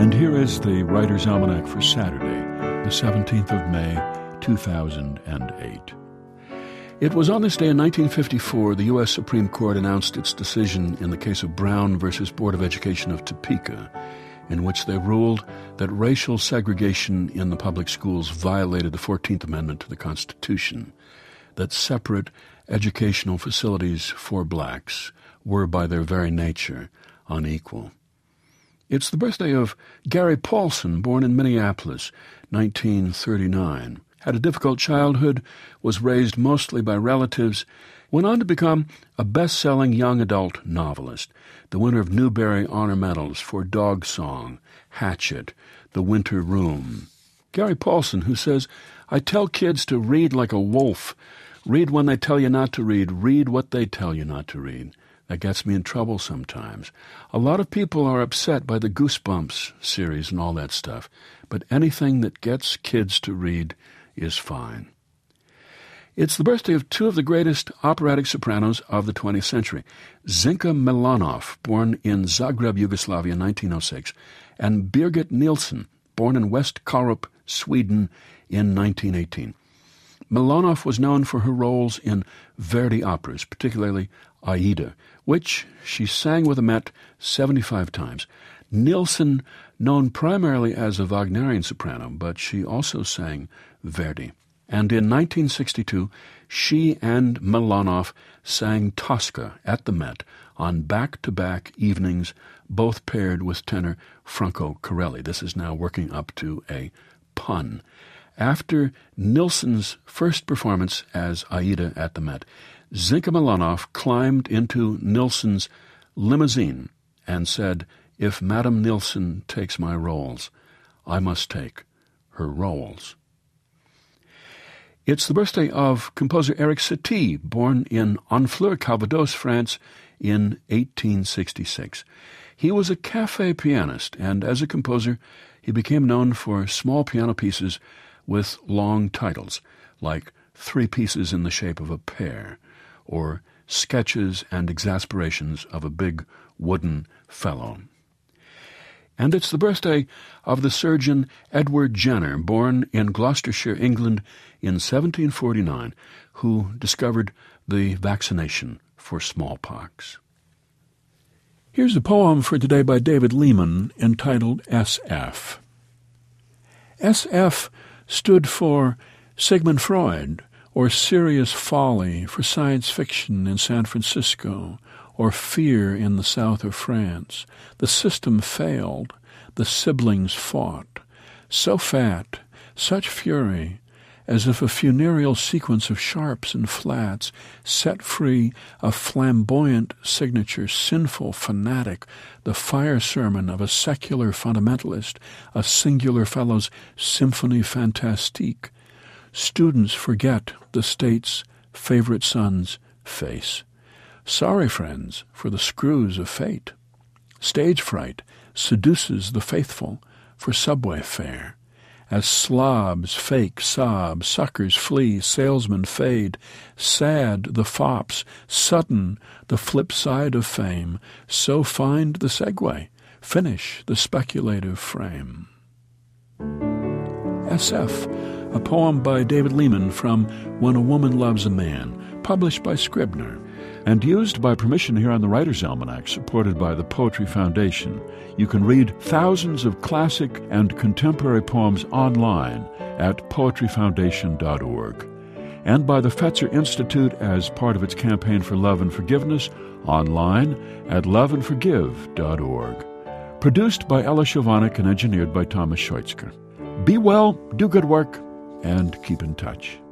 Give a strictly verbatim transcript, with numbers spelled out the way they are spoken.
And here is the Writer's Almanac for Saturday, the seventeenth of May, two thousand eight. It was on this day in nineteen fifty-four the U S Supreme Court announced its decision in the case of Brown versus Board of Education of Topeka, in which they ruled that racial segregation in the public schools violated the fourteenth Amendment to the Constitution, that separate educational facilities for blacks were by their very nature unequal. It's the birthday of Gary Paulson, born in Minneapolis, nineteen thirty-nine. Had a difficult childhood, was raised mostly by relatives, went on to become a best-selling young adult novelist, the winner of Newbery Honor Medals for Dog Song, Hatchet, The Winter Room. Gary Paulson, who says, "I tell kids to read like a wolf. Read when they tell you not to read. Read what they tell you not to read. That gets me in trouble sometimes. A lot of people are upset by the Goosebumps series and all that stuff, but anything that gets kids to read is fine." It's the birthday of two of the greatest operatic sopranos of the twentieth century, Zinka Milanov, born in Zagreb, Yugoslavia in nineteen oh six, and Birgit Nilsson, born in West Korup, Sweden in nineteen eighteen. Milanov was known for her roles in Verdi operas, particularly Aida, which she sang with the Met seventy-five times. Nilsson, known primarily as a Wagnerian soprano, but she also sang Verdi. And in nineteen sixty-two, she and Milanov sang Tosca at the Met on back-to-back evenings, both paired with tenor Franco Corelli. This is now working up to a pun. After Nilsson's first performance as Aida at the Met, Zinka Milanov climbed into Nilsson's limousine and said, "If Madame Nilsson takes my roles, I must take her roles." It's the birthday of composer Erik Satie, born in Honfleur, Calvados, France, in eighteen sixty-six. He was a café pianist, and as a composer, he became known for small piano pieces with long titles, like Three Pieces in the Shape of a Pear, or Sketches and Exasperations of a Big Wooden Fellow. And it's the birthday of the surgeon Edward Jenner, born in Gloucestershire, England, in seventeen forty-nine, who discovered the vaccination for smallpox. Here's a poem for today by David Lehman entitled S F. S F stood for Sigmund Freud, or Serious Folly for Science Fiction in San Francisco, or Fear in the south of France. The system failed. The siblings fought. So fat, such fury, as if a funereal sequence of sharps and flats set free a flamboyant signature, sinful, fanatic, the fire sermon of a secular fundamentalist, a singular fellow's symphonie fantastique. Students forget the state's favorite son's face. Sorry, friends, for the screws of fate. Stage fright seduces the faithful for subway fare. As slobs fake sob, suckers flee, salesmen fade, sad the fops, sudden the flip side of fame, so find the segue, finish the speculative frame. S F, a poem by David Lehman from When a Woman Loves a Man, published by Scribner, and used by permission here on the Writer's Almanac, supported by the Poetry Foundation. You can read thousands of classic and contemporary poems online at poetry foundation dot org, and by the Fetzer Institute as part of its campaign for love and forgiveness online at love and forgive dot org. Produced by Ella Shovanik and engineered by Thomas Scheutzker. Be well, do good work, and keep in touch.